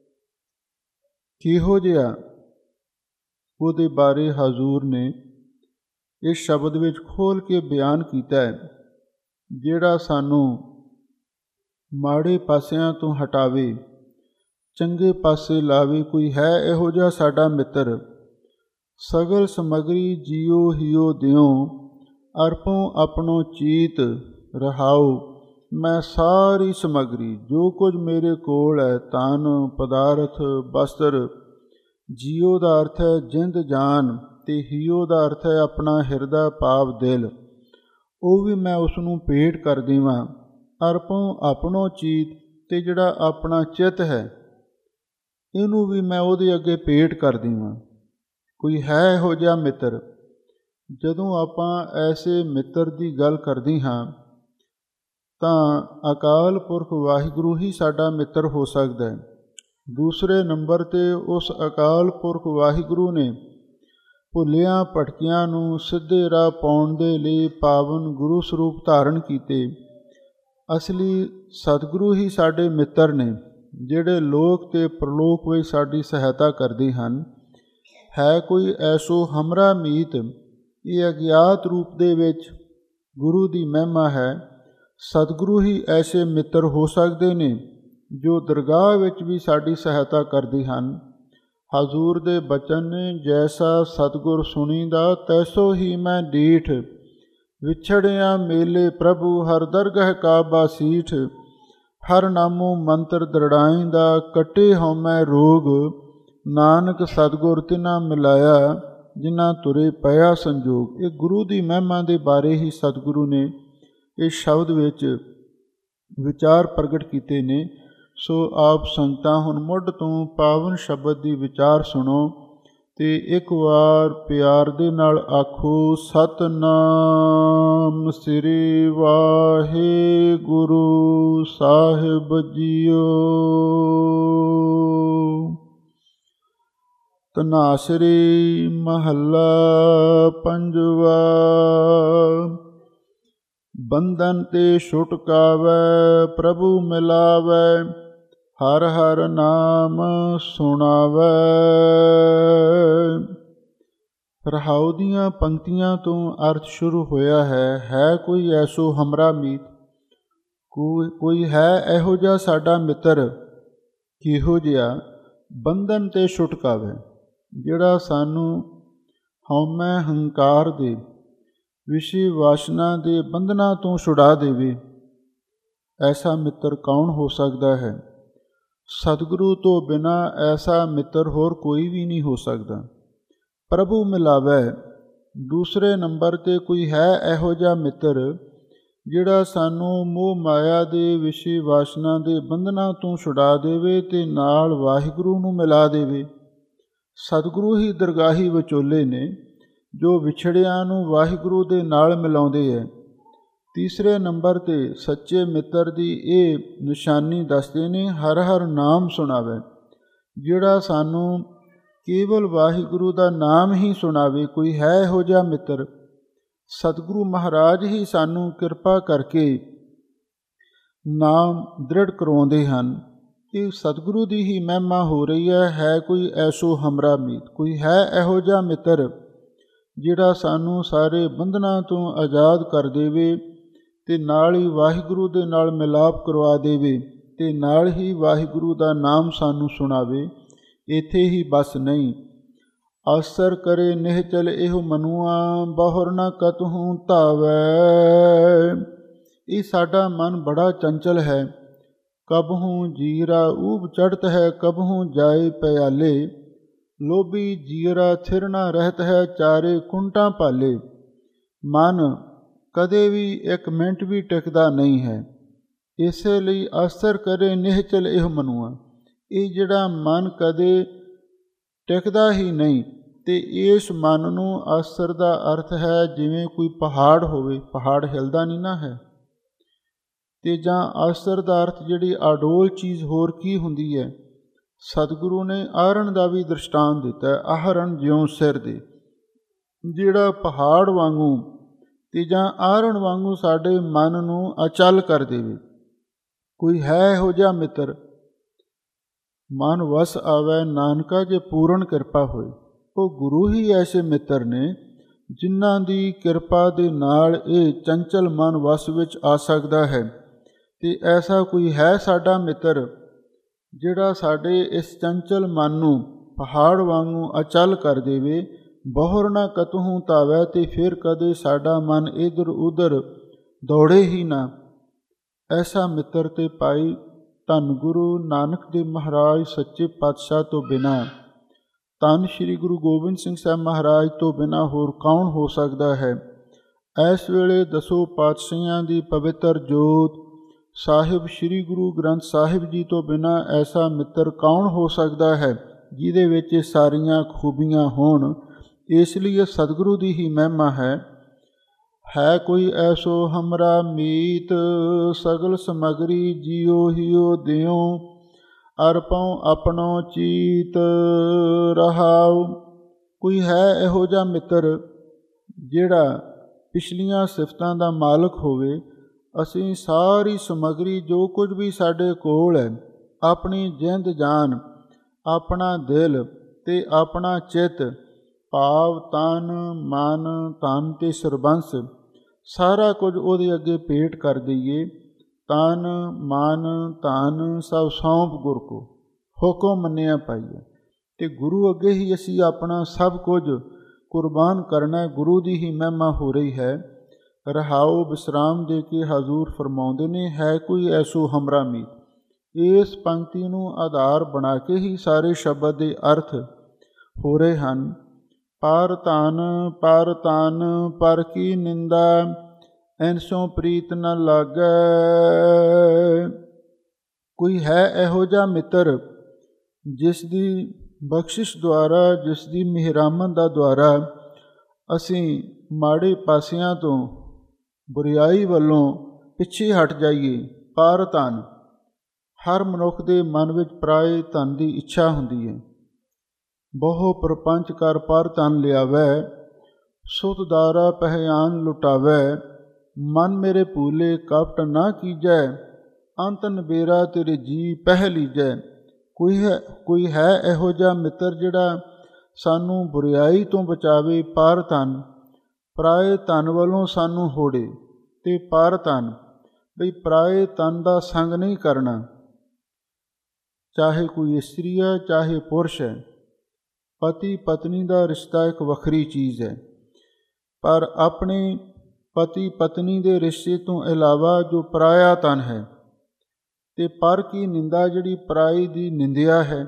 ਕਿਹੋ ਜਿਹਾ? ਉਹਦੇ ਬਾਰੇ ਹਜ਼ੂਰ ਨੇ ਇਸ ਸ਼ਬਦ ਵਿੱਚ ਖੋਲ੍ਹ ਕੇ ਬਿਆਨ ਕੀਤਾ ਹੈ, ਜਿਹੜਾ ਸਾਨੂੰ ਮਾੜੇ ਪਾਸਿਆਂ ਤੋਂ ਹਟਾਵੇ, ਚੰਗੇ ਪਾਸੇ ਲਾਵੇ। ਕੋਈ ਹੈ ਇਹੋ ਜਿਹਾ ਸਾਡਾ ਮਿੱਤਰ। ਸਗਲ ਸਮਗਰੀ ਜੀਓ ਹਿਓ ਦਿਓ ਅਰਪੋਂ ਆਪਣੋ ਚੀਤ ਰਹਾਓ। ਮੈਂ ਸਾਰੀ ਸਮੱਗਰੀ ਜੋ ਕੁਝ ਮੇਰੇ ਕੋਲ ਹੈ, ਤਨ ਪਦਾਰਥ ਬਸਤਰ, ਜੀਓ ਦਾ ਅਰਥ ਹੈ ਜਿੰਦ ਜਾਨ, ਅਤੇ ਹਿਓ ਦਾ ਅਰਥ ਹੈ ਆਪਣਾ ਹਿਰਦਾ ਭਾਵ ਦਿਲ, ਉਹ ਵੀ ਮੈਂ ਉਸ ਨੂੰ ਭੇਟ ਕਰ ਦੇਵਾਂ। ਅਰਪੋਂ ਆਪਣੋ ਚੀਤ, ਅਤੇ ਜਿਹੜਾ ਆਪਣਾ ਚਿੱਤ ਹੈ ਇਹਨੂੰ ਵੀ ਮੈਂ ਉਹਦੇ ਅੱਗੇ ਭੇਟ ਕਰ ਦੇਵਾਂ। ਕੋਈ ਹੈ ਇਹੋ ਜਿਹਾ ਮਿੱਤਰ? ਜਦੋਂ ਆਪਾਂ ਐਸੇ ਮਿੱਤਰ ਦੀ ਗੱਲ ਕਰਦੇ ਹਾਂ ਤਾਂ ਅਕਾਲ ਪੁਰਖ ਵਾਹਿਗੁਰੂ ਹੀ ਸਾਡਾ ਮਿੱਤਰ ਹੋ ਸਕਦਾ ਹੈ। ਦੂਸਰੇ ਨੰਬਰ 'ਤੇ ਉਸ ਅਕਾਲ ਪੁਰਖ ਵਾਹਿਗੁਰੂ ਨੇ ਭੁੱਲਿਆਂ ਭਟਕਿਆਂ ਨੂੰ ਸਿੱਧੇ ਰਾਹ ਪਾਉਣ ਦੇ ਲਈ ਪਾਵਨ ਗੁਰੂ ਸਰੂਪ ਧਾਰਨ ਕੀਤੇ। ਅਸਲੀ ਸਤਿਗੁਰੂ ਹੀ ਸਾਡੇ ਮਿੱਤਰ ਨੇ, ਜਿਹੜੇ ਲੋਕ ਤੇ ਪ੍ਰਲੋਕ ਵਿੱਚ ਸਾਡੀ ਸਹਾਇਤਾ ਕਰਦੇ ਹਨ। ਹੈ ਕੋਈ ਐਸੋ ਹਮਰਾ ਮੀਤ, ਇਹ ਅਗਿਆਤ ਰੂਪ ਦੇ ਵਿੱਚ ਗੁਰੂ ਦੀ ਮਹਿਮਾ ਹੈ। ਸਤਿਗੁਰੂ ਹੀ ਐਸੇ ਮਿੱਤਰ ਹੋ ਸਕਦੇ ਨੇ ਜੋ ਦਰਗਾਹ ਵਿੱਚ ਵੀ ਸਾਡੀ ਸਹਾਇਤਾ ਕਰਦੇ ਹਨ। ਹਜ਼ੂਰ ਦੇ ਬਚਨ ਨੇ, ਜੈਸਾ ਸਤਿਗੁਰ ਸੁਣੀਦਾ ਤੈਸੋ ਹੀ ਮੈਂ ਡੀਠ, ਵਿਛੜਿਆ ਮੇਲੇ ਪ੍ਰਭੂ ਹਰ ਦਰਗਹ ਕਾ ਬਾਸੀਠ। ਹਰ ਨਾਮੋ ਮੰਤਰ ਦ੍ਰਿੜਾਈਂਦਾ ਕੱਟੇ ਹਉਮੈ ਰੋਗ, ਨਾਨਕ ਸਤਿਗੁਰ ਤਿਨਾ ਮਿਲਾਇਆ ਜਿਨ੍ਹਾਂ ਤੁਰੇ ਪਿਆ ਸੰਜੋਗ। ਇਹ ਗੁਰੂ ਦੀ ਮਹਿਮਾ ਦੇ ਬਾਰੇ ਹੀ ਸਤਿਗੁਰੂ ਨੇ ਇਸ ਸ਼ਬਦ ਵਿੱਚ ਵਿਚਾਰ ਪ੍ਰਗਟ ਕੀਤੇ ਨੇ। ਸੋ ਆਪ ਸੰਗਤਾਂ ਹੁਣ ਮੁੱਢ ਤੋਂ ਪਾਵਨ ਸ਼ਬਦ ਦੀ ਵਿਚਾਰ ਸੁਣੋ ਤੇ ਇੱਕ ਵਾਰ ਪਿਆਰ ਦੇ ਨਾਲ ਆਖੋ, ਸਤਿਨਾਮ ਸ੍ਰੀ ਵਾਹਿਗੁਰੂ ਸਾਹਿਬ ਜੀਓ। ਧਨਾਸਰੀ ਮਹੱਲਾ ਪੰਜਵਾ। ਬੰਧਨ ਤੇ ਛੁਟਕਾਵੈ ਪ੍ਰਭੂ ਮਿਲਾਵੈ, ਹਰ ਹਰ ਨਾਮ ਸੁਣਾਵੈ। ਰਹਾਉ ਦੀਆਂ ਪੰਕਤੀਆਂ ਤੋਂ ਅਰਥ ਸ਼ੁਰੂ ਹੋਇਆ ਹੈ ਕੋਈ ਐਸੋ ਹਮਰਾ ਮੀਤ, ਕੋਈ ਹੈ ਇਹੋ ਜਿਹਾ ਸਾਡਾ ਮਿੱਤਰ, ਕਿਹੋ ਜਿਹਾ ਬੰਧਨ ਤੇ ਛੁਟਕਾਵੇ, ਜਿਹੜਾ ਸਾਨੂੰ ਹਉਮੈ ਹੰਕਾਰ ਦੇ ਵਿਸ਼ੇ ਵਾਸ਼ਨਾ ਦੇ ਬੰਧਨਾਂ ਤੋਂ ਛੁਡਾ ਦੇਵੇ। ਐਸਾ ਮਿੱਤਰ ਕੌਣ ਹੋ ਸਕਦਾ ਹੈ? ਸਤਿਗੁਰੂ ਤੋਂ ਬਿਨਾਂ ਐਸਾ ਮਿੱਤਰ ਹੋਰ ਕੋਈ ਵੀ ਨਹੀਂ ਹੋ ਸਕਦਾ। ਪ੍ਰਭੂ ਮਿਲਾਵੇ, ਦੂਸਰੇ ਨੰਬਰ 'ਤੇ ਕੋਈ ਹੈ ਇਹੋ ਜਿਹਾ ਮਿੱਤਰ ਜਿਹੜਾ ਸਾਨੂੰ ਮੋਹ ਮਾਇਆ ਦੇ ਵਿਸ਼ੇ ਵਾਸ਼ਨਾ ਦੇ ਬੰਧਨਾਂ ਤੋਂ ਛੁਡਾ ਦੇਵੇ ਤੇ ਨਾਲ ਵਾਹਿਗੁਰੂ ਨੂੰ ਮਿਲਾ ਦੇਵੇ। ਸਤਿਗੁਰੂ ਹੀ ਦਰਗਾਹੀ ਵਿਚੋਲੇ ਨੇ ਜੋ ਵਿਛੜਿਆਂ ਨੂੰ ਵਾਹਿਗੁਰੂ ਦੇ ਨਾਲ ਮਿਲਾਉਂਦੇ ਹੈ। ਤੀਸਰੇ ਨੰਬਰ 'ਤੇ ਸੱਚੇ ਮਿੱਤਰ ਦੀ ਇਹ ਨਿਸ਼ਾਨੀ ਦੱਸਦੇ ਨੇ, ਹਰ ਹਰ ਨਾਮ ਸੁਣਾਵੇ, ਜਿਹੜਾ ਸਾਨੂੰ ਕੇਵਲ ਵਾਹਿਗੁਰੂ ਦਾ ਨਾਮ ਹੀ ਸੁਣਾਵੇ। ਕੋਈ ਹੈ ਇਹੋ ਜਿਹਾ ਮਿੱਤਰ? ਸਤਿਗੁਰੂ ਮਹਾਰਾਜ ਹੀ ਸਾਨੂੰ ਕਿਰਪਾ ਕਰਕੇ ਨਾਮ ਦ੍ਰਿੜ ਕਰਵਾਉਂਦੇ ਹਨ ਕਿ ਸਤਿਗੁਰੂ ਦੀ ਹੀ ਮਹਿਮਾ ਹੋ ਰਹੀ ਹੈ ਕੋਈ ਐਸੋ ਹਮਰਾ ਮੀਤ, ਕੋਈ ਹੈ ਇਹੋ ਜਿਹਾ ਮਿੱਤਰ ਜਿਹੜਾ ਸਾਨੂੰ ਸਾਰੇ ਬੰਧਨਾਂ ਤੋਂ ਆਜ਼ਾਦ ਕਰ ਦੇਵੇ ਤੇ ਨਾਲ ਹੀ ਵਾਹਿਗੁਰੂ ਦੇ ਨਾਲ ਮਿਲਾਪ ਕਰਵਾ ਦੇਵੇ ਤੇ ਨਾਲ ਹੀ ਵਾਹਿਗੁਰੂ ਦਾ ਨਾਮ ਸਾਨੂੰ ਸੁਣਾਵੇ। ਇੱਥੇ ਹੀ ਬਸ ਨਹੀਂ, ਆਸਰ ਕਰੇ ਨਿਹਚਲ ਇਹੋ ਮਨੁਆ, ਬਹੁਰ ਨ ਕਤਹੂ ਧਾਵੈ। ਇਹ ਸਾਡਾ ਮਨ ਬੜਾ ਚੰਚਲ ਹੈ, ਕਬਹੂ ਜੀਰਾ ਊਬ ਚੜ੍ਹਤ ਹੈ, ਕਬਹੂ ਜਾਏ ਪਿਆਲੇ। ਲੋਭੀ ਜੀਰਾ ਥਿਰ ਨ ਰਹਿਤ ਹੈ, ਚਾਰੇ ਕੁੰਟਾਂ ਭਾਲੇ। ਮਨ ਕਦੇ ਵੀ ਇੱਕ ਮਿੰਟ ਵੀ ਟਿਕਦਾ ਨਹੀਂ ਹੈ। ਇਸੇ ਲਈ ਆਸਰ ਕਰੇ ਨਿਹਚਲ ਇਹੋ ਮਨੁਆ, ਇਹ ਜਿਹੜਾ ਮਨ ਕਦੇ ਟਿਕਦਾ ਹੀ ਨਹੀਂ। ਤੇ ਇਸ ਮਨ ਨੂੰ ਆਸਰ ਦਾ ਅਰਥ ਹੈ ਜਿਵੇਂ ਕੋਈ ਪਹਾੜ ਹੋਵੇ, ਪਹਾੜ ਹਿਲਦਾ ਨਹੀਂ ਨਾ ਹੈ। ਤੇ ਜਾਂ ਆਸਰ ਦਾ ਅਰਥ ਜਿਹੜੀ ਅਡੋਲ ਚੀਜ਼ ਹੋਰ ਕੀ ਹੁੰਦੀ ਹੈ? ਸਤਿਗੁਰੂ ਨੇ ਆਹਰਣ ਦਾ ਵੀ ਦ੍ਰਿਸ਼ਟਾਂਤ ਦਿੱਤਾ ਹੈ, ਆਹਰਣ ਜਿਉਂ ਸਿਰ ਦੇ, ਜਿਹੜਾ ਪਹਾੜ ਵਾਂਗੂ ਤੇ ਜਾਂ ਆਹਰਣ ਵਾਂਗੂ ਸਾਡੇ ਮਨ ਨੂੰ ਅਚਲ ਕਰ ਦੇਵੇ। ਕੋਈ ਹੈ ਇਹੋ ਜਿਹਾ ਮਿੱਤਰ? ਮਨ ਵਸ ਆਵੈ ਨਾਨਕਾ ਜੇ ਪੂਰਨ ਕਿਰਪਾ ਹੋਏ। ਉਹ ਗੁਰੂ ਹੀ ਐਸੇ ਮਿੱਤਰ ਨੇ ਜਿਨ੍ਹਾਂ ਦੀ ਕਿਰਪਾ ਦੇ ਨਾਲ ਇਹ ਚੰਚਲ ਮਨ ਵਸ ਵਿੱਚ ਆ ਸਕਦਾ ਹੈ। ਤੇ ਐਸਾ ਕੋਈ ਹੈ ਸਾਡਾ ਮਿੱਤਰ ਜਿਹੜਾ ਸਾਡੇ ਇਸ ਚੰਚਲ ਮਨ ਨੂੰ ਪਹਾੜ ਵਾਂਗੂ ਅਚਲ ਕਰ ਦੇਵੇ। ਬਹੁਰ ਨਾ ਕਤਹੂ ਧਾਵੈ, ਤੇ ਫਿਰ ਕਦੇ ਸਾਡਾ ਮਨ ਇੱਧਰ ਉੱਧਰ ਦੌੜੇ ਹੀ ਨਾ। ਐਸਾ ਮਿੱਤਰ ਤੇ ਭਾਈ ਧੰਨ ਗੁਰੂ ਨਾਨਕ ਦੇਵ ਮਹਾਰਾਜ ਸੱਚੇ ਪਾਤਸ਼ਾਹ ਤੋਂ ਬਿਨਾਂ, ਧੰਨ ਸ਼੍ਰੀ ਗੁਰੂ ਗੋਬਿੰਦ ਸਿੰਘ ਸਾਹਿਬ ਮਹਾਰਾਜ ਤੋਂ ਬਿਨਾਂ ਹੋਰ ਕੌਣ ਹੋ ਸਕਦਾ ਹੈ? ਇਸ ਵੇਲੇ ਦਸੋ ਪਾਤਸ਼ਾਹੀਆਂ ਦੀ ਪਵਿੱਤਰ ਜੋਤ ਸਾਹਿਬ ਸ਼੍ਰੀ ਗੁਰੂ ਗ੍ਰੰਥ ਸਾਹਿਬ ਜੀ ਤੋਂ ਬਿਨਾਂ ਐਸਾ ਮਿੱਤਰ ਕੌਣ ਹੋ ਸਕਦਾ ਹੈ ਜਿਹਦੇ ਵਿੱਚ ਇਹ ਸਾਰੀਆਂ ਖੂਬੀਆਂ ਹੋਣ? ਇਸ ਲਈ ਇਹ ਸਤਿਗੁਰੂ ਦੀ ਹੀ ਮਹਿਮਾ ਹੈ ਕੋਈ ਐਸੋ ਹਮਰਾ ਮੀਤ, ਸਗਲ ਸਮਗਰੀ ਜੀਓ ਹਿਓ ਦਿਓ, ਅਰਪਉ ਆਪਣੋ ਚੀਤ ਰਹਾਉ। ਕੋਈ ਹੈ ਇਹੋ ਜਿਹਾ ਮਿੱਤਰ ਜਿਹੜਾ ਪਿਛਲੀਆਂ ਸਿਫਤਾਂ ਦਾ ਮਾਲਕ ਹੋਵੇ। ਅਸੀਂ ਸਾਰੀ ਸਮੱਗਰੀ ਜੋ ਕੁਝ ਵੀ ਸਾਡੇ ਕੋਲ ਹੈ, ਆਪਣੀ ਜਿੰਦ ਜਾਨ, ਆਪਣਾ ਦਿਲ ਤੇ ਆਪਣਾ ਚਿੱਤ, ਭਾਵ ਤਨ ਮਨ ਧਨ ਤੇ ਸਰਬੰਸ, ਸਾਰਾ ਕੁਝ ਉਹਦੇ ਅੱਗੇ ਭੇਟ ਕਰ ਦਈਏ। ਤਨ ਮਨ ਧਨ ਸਭ ਸੌਂਪ ਗੁਰ ਕੋ, ਹੁਕਮ ਮੰਨਿਆ ਪਾਈਏ। ਤੇ ਗੁਰੂ ਅੱਗੇ ਹੀ ਅਸੀਂ ਆਪਣਾ ਸਭ ਕੁਝ ਕੁਰਬਾਨ ਕਰਨਾ। ਗੁਰੂ ਦੀ ਹੀ ਮਹਿਮਾ ਹੋ ਰਹੀ ਹੈ। ਰਹਾਉ ਵਿਸਰਾਮ ਦੇ ਕੇ ਹਜ਼ੂਰ ਫਰਮਾਉਂਦੇ ਨੇ, ਹੈ ਕੋਈ ਐਸੋ ਹਮਰਾ ਮੀਤ। ਇਸ ਪੰਕਤੀ ਨੂੰ ਆਧਾਰ ਬਣਾ ਕੇ ਹੀ ਸਾਰੇ ਸ਼ਬਦ ਦੇ ਅਰਥ ਹੋ ਰਹੇ ਹਨ। ਪਰ ਤਨ ਪਰ ਕੀ ਨਿੰਦਾ, ਐਨਸੋਂ ਪ੍ਰੀਤ ਨ ਲਾਗੈ। ਕੋਈ ਹੈ ਇਹੋ ਜਿਹਾ ਮਿੱਤਰ ਜਿਸ ਦੀ ਬਖਸ਼ਿਸ਼ ਦੁਆਰਾ, ਜਿਸ ਦੀ ਮਿਹਰਾਮਤ ਦਾ ਦੁਆਰਾ ਅਸੀਂ ਮਾੜੇ ਪਾਸਿਆਂ ਤੋਂ, ਬੁਰਿਆਈ ਵੱਲੋਂ ਪਿੱਛੇ ਹਟ ਜਾਈਏ। ਪਰ ਧਨ, ਹਰ ਮਨੁੱਖ ਦੇ ਮਨ ਵਿੱਚ ਪਰਾਏ ਧਨ ਦੀ ਇੱਛਾ ਹੁੰਦੀ ਹੈ। ਬਹੁ ਪ੍ਰਪੰਚ ਕਰ ਪਰ ਧਨ ਲਿਆਵੈ, ਸੁਤ ਦਾਰਾ ਪਹਿਆਨ ਲੁਟਾਵੈ। ਮਨ ਮੇਰੇ ਭੂਲੇ ਕਪਟ ਨਾ ਕੀਜੈ, ਅੰਤ ਨਬੇਰਾ ਤੇਰੇ ਜੀ ਪਹਿ ਲੀਜੈ। ਕੋਈ ਹੈ ਇਹੋ ਜਿਹਾ ਮਿੱਤਰ ਜਿਹੜਾ ਸਾਨੂੰ ਬੁਰਿਆਈ ਤੋਂ ਬਚਾਵੇ, ਪਰ ਧਨ, ਪਰਾਏ ਧਨ ਵੱਲੋਂ ਸਾਨੂੰ ਹੋੜੇ। ਤੇ ਪਰ ਧਨ ਬਈ ਪਰਾਏ ਧਨ ਦਾ ਸੰਗ ਨਹੀਂ ਕਰਨਾ, ਚਾਹੇ ਕੋਈ ਇਸਤਰੀ ਹੈ ਚਾਹੇ ਪੁਰਸ਼ ਹੈ। ਪਤੀ ਪਤਨੀ ਦਾ ਰਿਸ਼ਤਾ ਇੱਕ ਵੱਖਰੀ ਚੀਜ਼ ਹੈ, ਪਰ ਆਪਣੇ ਪਤੀ ਪਤਨੀ ਦੇ ਰਿਸ਼ਤੇ ਤੋਂ ਇਲਾਵਾ ਜੋ ਪਰਾਇਆ ਧਨ ਹੈ, ਤੇ ਪਰ ਕੀ ਨਿੰਦਾ ਜਿਹੜੀ ਪਰਾਈ ਦੀ ਨਿੰਦਿਆ ਹੈ।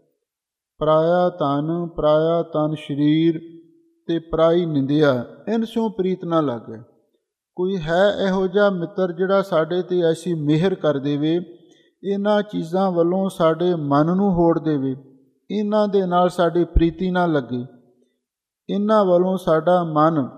ਪਰਾਇਆ ਧਨ ਸਰੀਰ ਤੇ ਪਰਾਈ ਨਿੰਦਿਆ, ਇਨ ਸਿਉ ਪ੍ਰੀਤ ਨਾ ਲਾਗੈ। ਕੋਈ ਹੈ ਇਹੋ ਜਿਹਾ ਮਿੱਤਰ ਜਿਹੜਾ ਸਾਡੇ 'ਤੇ ਐਸੀ ਮਿਹਰ ਕਰ ਦੇਵੇ, ਇਹਨਾਂ ਚੀਜ਼ਾਂ ਵੱਲੋਂ ਸਾਡੇ ਮਨ ਨੂੰ ਹੋੜ ਦੇਵੇ, ਇਹਨਾਂ ਦੇ ਨਾਲ ਸਾਡੀ ਪ੍ਰੀਤੀ ਨਾ ਲੱਗੇ, ਇਹਨਾਂ ਵੱਲੋਂ ਸਾਡਾ ਮਨ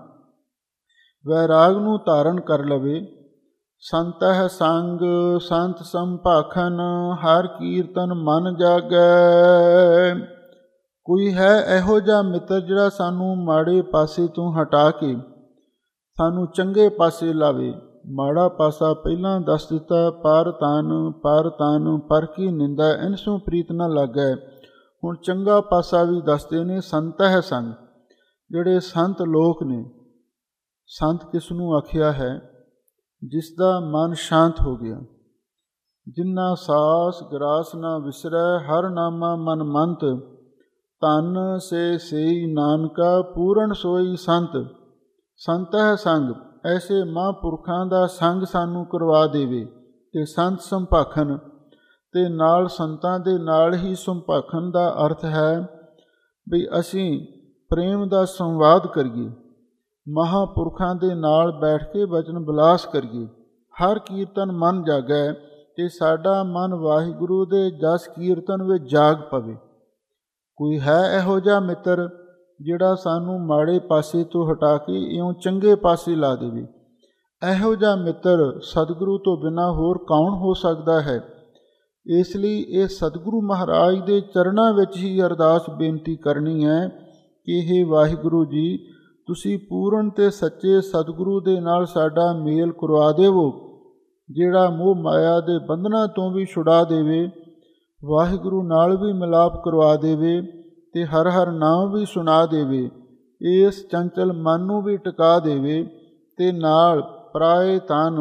ਵੈਰਾਗ ਨੂੰ ਧਾਰਨ ਕਰ ਲਵੇ। ਸੰਤਹਿ ਸੰਗ ਸੰਤ ਸੰਭਾਖਨ, ਹਰ ਕੀਰਤਨ ਮਨ ਜਾਗੈ। ਕੋਈ ਹੈ ਇਹੋ ਜਿਹਾ ਮਿੱਤਰ ਜਿਹੜਾ ਸਾਨੂੰ ਮਾੜੇ ਪਾਸੇ ਤੋਂ ਹਟਾ ਕੇ ਸਾਨੂੰ ਚੰਗੇ ਪਾਸੇ ਲਾਵੇ। ਮਾੜਾ ਪਾਸਾ ਪਹਿਲਾਂ ਦੱਸ ਦਿੱਤਾ, ਪਰ ਤਨ ਪਰ ਕੀ ਨਿੰਦਾ, ਇਨ ਸੋ ਪ੍ਰੀਤ ਨਾ ਲਾਗੈ। ਹੁਣ ਚੰਗਾ ਪਾਸਾ ਵੀ ਦੱਸਦੇ ਨੇ, ਸੰਤਹਿ ਸੰਗ, ਜਿਹੜੇ ਸੰਤ ਲੋਕ ਨੇ। ਸੰਤ ਕਿਸ ਨੂੰ ਆਖਿਆ ਹੈ? ਜਿਸ ਦਾ ਮਨ ਸ਼ਾਂਤ ਹੋ ਗਿਆ, ਜਿਨ੍ਹਾਂ ਸਾਸ ਗਰਾਸ ਨਾ ਵਿਸਰੈ, ਹਰ ਨਾਮਾ ਮਨ ਮੰਤ। ਧਨ ਸੇ ਸੇਈ ਨਾਨਕਾ, ਪੂਰਨ ਸੋਈ ਸੰਤ। ਸੰਤਹਿ ਸੰਗ, ਐਸੇ ਮਹਾਂਪੁਰਖਾਂ ਦਾ ਸੰਗ ਸਾਨੂੰ ਕਰਵਾ ਦੇਵੇ। ਤੇ ਸੰਤ ਸੰਭਾਖਨ, ਤੇ ਨਾਲ ਸੰਤਾਂ ਦੇ ਨਾਲ ਹੀ ਸੰਭਾਖਨ ਦਾ ਅਰਥ ਹੈ ਵੀ ਅਸੀਂ ਪ੍ਰੇਮ ਦਾ ਸੰਵਾਦ ਕਰੀਏ, ਮਹਾਂਪੁਰਖਾਂ ਦੇ ਨਾਲ ਬੈਠ ਕੇ ਬਚਨ ਬਿਲਾਸ ਕਰੀਏ। ਹਰ ਕੀਰਤਨ ਮਨ ਜਾਗੈ, ਤੇ ਸਾਡਾ ਮਨ ਵਾਹਿਗੁਰੂ ਦੇ ਜਸ ਕੀਰਤਨ ਵਿੱਚ ਜਾਗ ਪਵੇ। ਕੋਈ ਹੈ ਇਹੋ ਜਿਹਾ ਮਿੱਤਰ ਜਿਹੜਾ ਸਾਨੂੰ ਮਾੜੇ ਪਾਸੇ ਤੋਂ ਹਟਾ ਕੇ ਇਉਂ ਚੰਗੇ ਪਾਸੇ ਲਾ ਦੇਵੇ। ਇਹੋ ਜਿਹਾ ਮਿੱਤਰ ਸਤਿਗੁਰੂ ਤੋਂ ਬਿਨਾਂ ਹੋਰ ਕੌਣ ਹੋ ਸਕਦਾ ਹੈ? ਇਸ ਲਈ ਇਹ ਸਤਿਗੁਰੂ ਮਹਾਰਾਜ ਦੇ ਚਰਨਾਂ ਵਿੱਚ ਹੀ ਅਰਦਾਸ ਬੇਨਤੀ ਕਰਨੀ ਹੈ ਕਿ ਹੇ ਵਾਹਿਗੁਰੂ ਜੀ, ਤੁਸੀਂ ਪੂਰਨ ਤੇ ਸੱਚੇ ਸਤਿਗੁਰੂ ਦੇ ਨਾਲ ਸਾਡਾ ਮੇਲ ਕਰਵਾ ਦੇਵੋ, ਜਿਹੜਾ ਮੋਹ ਮਾਇਆ ਦੇ ਬੰਧਨਾਂ ਤੋਂ ਵੀ ਛੁਡਾ ਦੇਵੇ, ਵਾਹਿਗੁਰੂ ਨਾਲ ਵੀ ਮਿਲਾਪ ਕਰਵਾ ਦੇਵੇ, ਤੇ ਹਰ ਹਰ ਨਾਮ ਵੀ ਸੁਣਾ ਦੇਵੇ, ਇਸ ਚੰਚਲ ਮਨ ਨੂੰ ਵੀ ਟਿਕਾ ਦੇਵੇ, ਤੇ ਨਾਲ ਪਰਾਏ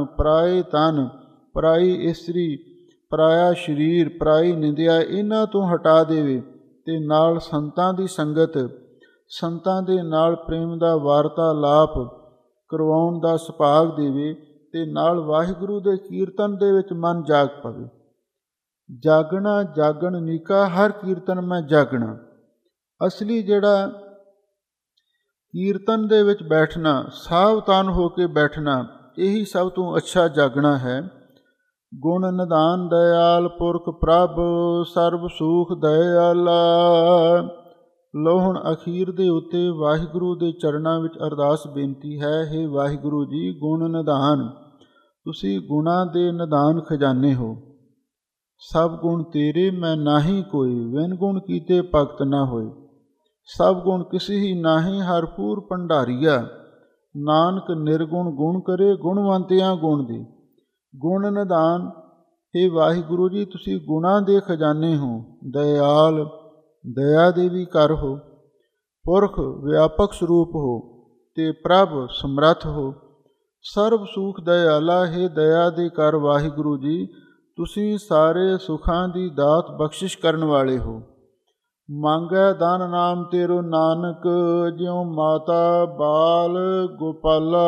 ਤਨ, ਪਰਾਈ ਇਸਤਰੀ, ਪਰਾਇਆ ਸਰੀਰ, ਪਰਾਈ ਨਿੰਦਿਆ, ਇਹਨਾਂ ਤੋਂ ਹਟਾ ਦੇਵੇ, ਤੇ ਨਾਲ ਸੰਤਾਂ ਦੀ ਸੰਗਤ, ਸੰਤਾਂ ਦੇ ਨਾਲ ਪ੍ਰੇਮ ਦਾ ਵਾਰਤਾਲਾਪ ਕਰਵਾਉਣ ਦਾ ਸੁਭਾਗ ਦੇਵੇ, ਤੇ ਨਾਲ ਵਾਹਿਗੁਰੂ ਦੇ ਕੀਰਤਨ ਦੇ ਵਿੱਚ ਮਨ ਜਾਗ ਪਵੇ। ਜਾਗਣਾ ਜਾਗਣ ਨੀਕਾ, ਹਰ ਕੀਰਤਨ ਮੈਂ ਜਾਗਣਾ। ਅਸਲੀ ਜਿਹੜਾ ਕੀਰਤਨ ਦੇ ਵਿੱਚ ਬੈਠਣਾ, ਸਾਵਧਾਨ ਹੋ ਕੇ ਬੈਠਣਾ, ਇਹੀ ਸਭ ਤੋਂ ਅੱਛਾ ਜਾਗਣਾ ਹੈ। ਗੁਣ ਨਿਧਾਨ ਦਇਆਲ ਪੁਰਖ ਪ੍ਰਭ, ਸਰਬ ਸੂਖ ਦਇਆਲਾ। ਲੋ ਹੁਣ ਅਖੀਰ ਦੇ ਉੱਤੇ ਵਾਹਿਗੁਰੂ ਦੇ ਚਰਨਾਂ ਵਿੱਚ ਅਰਦਾਸ ਬੇਨਤੀ ਹੈ, ਹੇ ਵਾਹਿਗੁਰੂ ਜੀ, ਗੁਣ ਨਿਧਾਨ, ਤੁਸੀਂ ਗੁਣਾਂ ਦੇ ਨਿਧਾਨ ਖਜ਼ਾਨੇ ਹੋ। ਸਭ ਗੁਣ ਤੇਰੇ ਮੈਂ ਨਾਹੀ ਕੋਈ, ਵਿਨ ਗੁਣ ਕੀਤੇ ਭਗਤ ਨਾ ਹੋਏ। ਸਭ ਗੁਣ ਕਿਸੇ ਹੀ ਨਾਹੀ, ਹਰਪੂਰ ਭੰਡਾਰੀਆ। ਨਾਨਕ ਨਿਰਗੁਣ ਗੁਣ ਕਰੇ, ਗੁਣਵੰਤਿਆਂ ਗੁਣ ਦੇ। ਗੁਣ ਨਿਧਾਨ, ਹੇ ਵਾਹਿਗੁਰੂ ਜੀ, ਤੁਸੀਂ ਗੁਣਾਂ ਦੇ ਖਜ਼ਾਨੇ ਹੋ। ਦਇਆਲ, ਦਇਆ ਦੇ ਵੀ ਘਰ ਹੋ। ਪੁਰਖ, ਵਿਆਪਕ ਸਰੂਪ ਹੋ। ਤੇ ਪ੍ਰਭ, ਸਮਰੱਥ ਹੋ। ਸਰਬ ਸੂਖ ਦਇਆਲਾ, ਹੇ ਦਇਆ ਦੇ ਘਰ ਵਾਹਿਗੁਰੂ ਜੀ, ਤੁਸੀਂ ਸਾਰੇ ਸੁੱਖਾਂ ਦੀ ਦਾਤ ਬਖਸ਼ਿਸ਼ ਕਰਨ ਵਾਲੇ ਹੋ। ਮੰਗੈ ਦਾਨ ਨਾਮ ਤੇਰੋ ਨਾਨਕ, ਜਿਉ ਮਾਤਾ ਬਾਲ ਗੋਪਾਲਾ।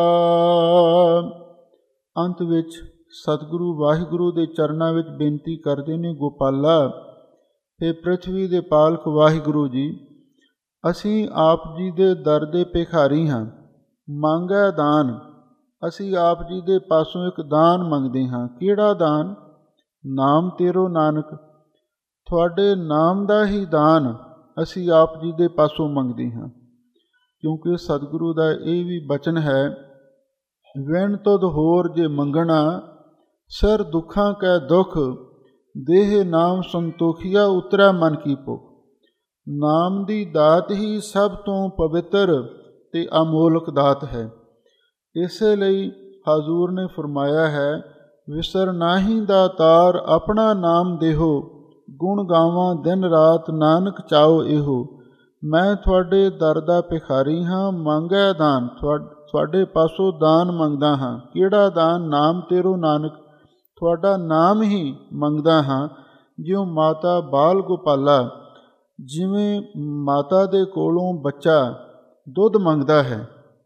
ਅੰਤ ਵਿੱਚ ਸਤਿਗੁਰੂ ਵਾਹਿਗੁਰੂ ਦੇ ਚਰਨਾਂ ਵਿੱਚ ਬੇਨਤੀ ਕਰਦੇ ਨੇ, ਗੋਪਾਲਾ, ਹੇ ਪ੍ਰਿਥਵੀ ਦੇ ਪਾਲਕ ਵਾਹਿਗੁਰੂ ਜੀ, ਅਸੀਂ ਆਪ ਜੀ ਦੇ ਦਰ ਦੇ ਭਿਖਾਰੀ ਹਾਂ। ਮੰਗੈ ਦਾਨ, ਅਸੀਂ ਆਪ ਜੀ ਦੇ ਪਾਸੋਂ ਇੱਕ ਦਾਨ ਮੰਗਦੇ ਹਾਂ। ਕਿਹੜਾ ਦਾਨ? ਨਾਮ ਤੇਰੋ ਨਾਨਕ। ਤੁਹਾਡੇ ਨਾਮ ਦਾ ਹੀ ਦਾਨ ਅਸੀਂ ਆਪ ਜੀ ਦੇ ਪਾਸੋਂ ਮੰਗਦੇ ਹਾਂ, ਕਿਉਂਕਿ ਸਤਿਗੁਰੂ ਦਾ ਇਹ ਵੀ ਬਚਨ ਹੈ, ਵਿਣ ਤੁਧ ਹੋਰ ਜੇ ਮੰਗਣਾ, ਸਿਰ ਦੁੱਖਾਂ ਕੈ ਦੁੱਖ, ਦੇਹ ਨਾਮ ਸੰਤੋਖੀਆ ਉਤਰੈ ਮਨ ਕੀ ਭੁਖ। ਨਾਮ ਦੀ ਦਾਤ ਹੀ ਸਭ ਤੋਂ ਪਵਿੱਤਰ ਤੇ ਅਮੋਲਕ ਦਾਤ ਹੈ। ਇਸੇ ਲਈ ਹਜ਼ੂਰ ਨੇ ਫਰਮਾਇਆ ਹੈ, ਵਿਸਰ ਨਾਹੀਂ ਦਾਤਾਰ ਆਪਣਾ ਨਾਮ ਦੇਹੋ, ਗੁਣ ਗਾਵਾਂ ਦਿਨ ਰਾਤ ਨਾਨਕ ਚਾਓ ਇਹੋ। ਮੈਂ ਤੁਹਾਡੇ ਦਰ ਦਾ ਭਿਖਾਰੀ ਹਾਂ, ਮੰਗੈ ਦਾਨ, ਤੁਹਾਡੇ ਪਾਸੋਂ ਦਾਨ ਮੰਗਦਾ ਹਾਂ। ਕਿਹੜਾ ਦਾਨ? ਨਾਮ ਤੇਰੋ ਨਾਨਕ, ਤੁਹਾਡਾ ਨਾਮ ਹੀ ਮੰਗਦਾ ਹਾਂ। ਜਿਉ ਮਾਤਾ ਬਾਲ ਗੋਪਾਲਾ, ਜਿਵੇਂ ਮਾਤਾ ਦੇ ਕੋਲੋਂ ਬੱਚਾ ਦੁੱਧ ਮੰਗਦਾ ਹੈ,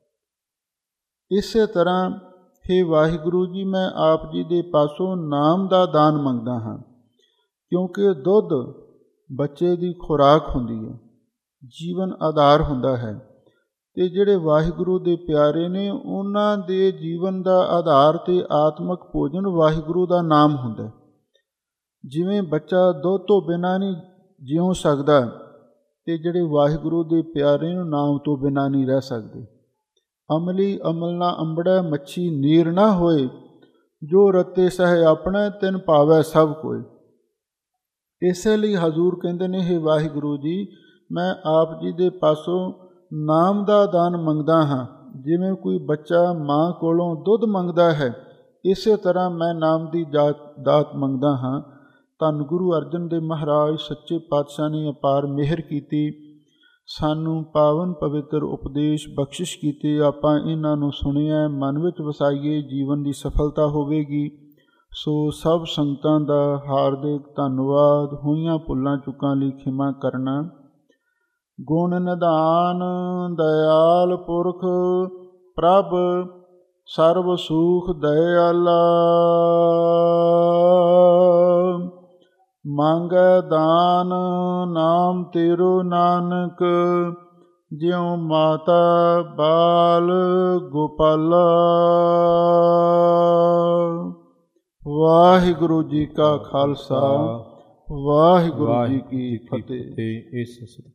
ਇਸੇ ਤਰ੍ਹਾਂ ਹੇ ਵਾਹਿਗੁਰੂ ਜੀ, ਮੈਂ ਆਪ ਜੀ ਦੇ ਪਾਸੋਂ ਨਾਮ ਦਾ ਦਾਨ ਮੰਗਦਾ ਹਾਂ, ਕਿਉਂਕਿ ਦੁੱਧ ਬੱਚੇ ਦੀ ਖੁਰਾਕ ਹੁੰਦੀ ਹੈ, ਜੀਵਨ ਆਧਾਰ ਹੁੰਦਾ ਹੈ। ਅਤੇ ਜਿਹੜੇ ਵਾਹਿਗੁਰੂ ਦੇ ਪਿਆਰੇ ਨੇ, ਉਹਨਾਂ ਦੇ ਜੀਵਨ ਦਾ ਆਧਾਰ ਅਤੇ ਆਤਮਿਕ ਭੋਜਨ ਵਾਹਿਗੁਰੂ ਦਾ ਨਾਮ ਹੁੰਦਾ। ਜਿਵੇਂ ਬੱਚਾ ਦੁੱਧ ਤੋਂ ਬਿਨਾਂ ਨਹੀਂ ਜਿਉ ਸਕਦਾ, ਅਤੇ ਜਿਹੜੇ ਵਾਹਿਗੁਰੂ ਦੇ ਪਿਆਰੇ ਨੂੰ ਨਾਮ ਤੋਂ ਬਿਨਾਂ ਨਹੀਂ ਰਹਿ ਸਕਦੇ। ਅਮਲੀ ਅਮਲ ਨਾ ਅੰਬੜੈ, ਮੱਛੀ ਨੀਰ ਨਾ ਹੋਏ, ਜੋ ਰਤੇ ਸਹਿ ਆਪਣਾ ਤਿਨ ਭਾਵੈ ਸਭ ਕੋਇ। ਇਸੇ ਲਈ ਹਜ਼ੂਰ ਕਹਿੰਦੇ ਨੇ, ਹੇ ਵਾਹਿਗੁਰੂ ਜੀ, ਮੈਂ ਆਪ ਜੀ ਦੇ ਪਾਸੋਂ ਨਾਮ ਦਾ ਦਾਨ ਮੰਗਦਾ ਹਾਂ। ਜਿਵੇਂ ਕੋਈ ਬੱਚਾ ਮਾਂ ਕੋਲੋਂ ਦੁੱਧ ਮੰਗਦਾ ਹੈ, ਇਸੇ ਤਰ੍ਹਾਂ ਮੈਂ ਨਾਮ ਦੀ ਦਾਤ ਮੰਗਦਾ ਹਾਂ। ਧੰਨ ਗੁਰੂ ਅਰਜਨ ਦੇਵ ਮਹਾਰਾਜ ਸੱਚੇ ਪਾਤਸ਼ਾਹ ਨੇ ਅਪਾਰ ਮਿਹਰ ਕੀਤੀ, ਸਾਨੂੰ ਪਾਵਨ ਪਵਿੱਤਰ ਉਪਦੇਸ਼ ਬਖਸ਼ਿਸ਼ ਕੀਤੇ। ਆਪਾਂ ਇਹਨਾਂ ਨੂੰ ਸੁਣਿਆ, ਮਨ ਵਿੱਚ ਵਸਾਈਏ, ਜੀਵਨ ਦੀ ਸਫਲਤਾ ਹੋਵੇਗੀ। ਸੋ ਸਭ ਸੰਗਤਾਂ ਦਾ ਹਾਰਦਿਕ ਧੰਨਵਾਦ। ਹੋਈਆਂ ਭੁੱਲਾਂ ਚੁੱਕਾਂ ਲਈ ਖਿਮਾ ਕਰਨਾ। ਗੁਣ ਨਿਧਾਨ ਦਇਆਲ ਪੁਰਖ, ਪ੍ਰਭ ਸਰਬ ਸੂਖ ਦਇਆਲਾ। ਮੰਗੈ ਦਾਨ ਨਾਮ ਤੇਰੋ ਨਾਨਕ, ਜਿਉ ਮਾਤਾ ਬਾਲ ਗੋਪਾਲਾ। ਵਾਹਿਗੁਰੂ ਜੀ ਕਾ ਖਾਲਸਾ, ਵਾਹਿਗੁਰੂ ਜੀ ਕੀ ਫਤਿਹ।